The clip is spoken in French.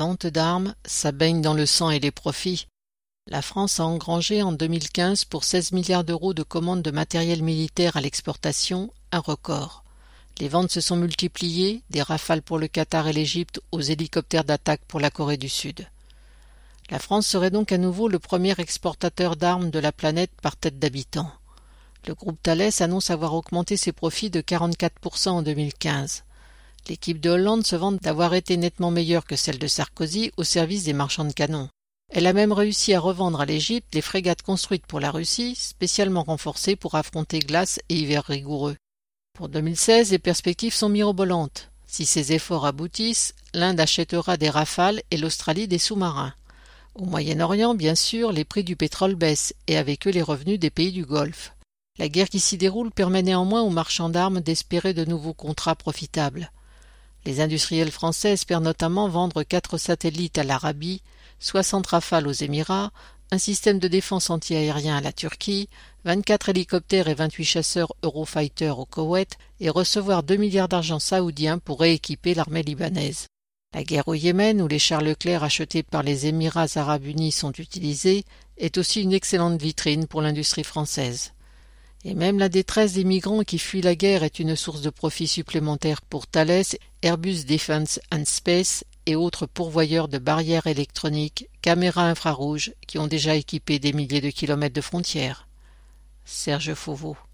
ventes d'armes, ça baigne dans le sang et les profits. La France a engrangé en 2015 pour 16 milliards d'euros de commandes de matériel militaire à l'exportation, un record. Les ventes se sont multipliées, des Rafales pour le Qatar et l'Égypte aux hélicoptères d'attaque pour la Corée du Sud. La France serait donc à nouveau le premier exportateur d'armes de la planète par tête d'habitant. Le groupe Thales annonce avoir augmenté ses profits de 44% en 2015. L'équipe de Hollande se vante d'avoir été nettement meilleure que celle de Sarkozy au service des marchands de canons. Elle a même réussi à revendre à l'Égypte les frégates construites pour la Russie, spécialement renforcées pour affronter glace et hiver rigoureux. Pour 2016, les perspectives sont mirobolantes. Si ces efforts aboutissent, l'Inde achètera des Rafales et l'Australie des sous-marins. Au Moyen-Orient, bien sûr, les prix du pétrole baissent et avec eux les revenus des pays du Golfe. La guerre qui s'y déroule permet néanmoins aux marchands d'armes d'espérer de nouveaux contrats profitables. Les industriels français espèrent notamment vendre 4 satellites à l'Arabie, 60 Rafales aux Émirats, un système de défense anti-aérien à la Turquie, 24 hélicoptères et 28 chasseurs Eurofighter au Koweït et recevoir 2 milliards d'argent saoudiens pour rééquiper l'armée libanaise. La guerre au Yémen, où les chars Leclerc achetés par les Émirats arabes unis sont utilisés, est aussi une excellente vitrine pour l'industrie française. Et même la détresse des migrants qui fuient la guerre est une source de profit supplémentaire pour Thales, Airbus Defence and Space et autres pourvoyeurs de barrières électroniques, caméras infrarouges qui ont déjà équipé des milliers de kilomètres de frontières. Serge Fauveau.